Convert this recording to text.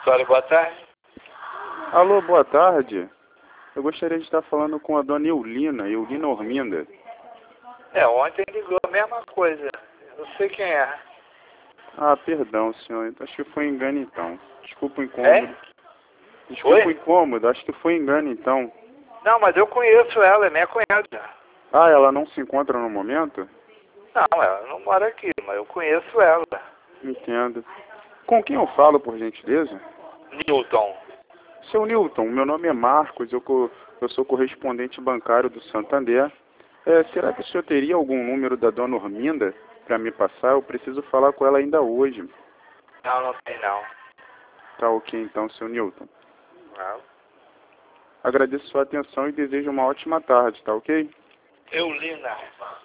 Vitória, boa tarde. Alô, boa tarde. Eu gostaria de estar falando com a dona Eulina Orminda. Ontem ligou a mesma coisa. Eu não sei quem é. Ah, perdão, senhor. Acho que foi engano então. Desculpa o incômodo. Desculpa o Oi? incômodo, acho que foi engano então. Não, mas eu conheço ela, é minha cunhada. Ah, ela não se encontra no momento? Não, ela não mora aqui, mas eu conheço ela. Entendo. Com quem eu falo, por gentileza? Newton. Seu Newton, meu nome é Marcos, eu sou correspondente bancário do Santander. Será que o senhor teria algum número da dona Orminda para me passar? Eu preciso falar com ela ainda hoje. Não, não tem não. Tá ok então, seu Newton. Não. Agradeço sua atenção e desejo uma ótima tarde, tá ok? Eulina.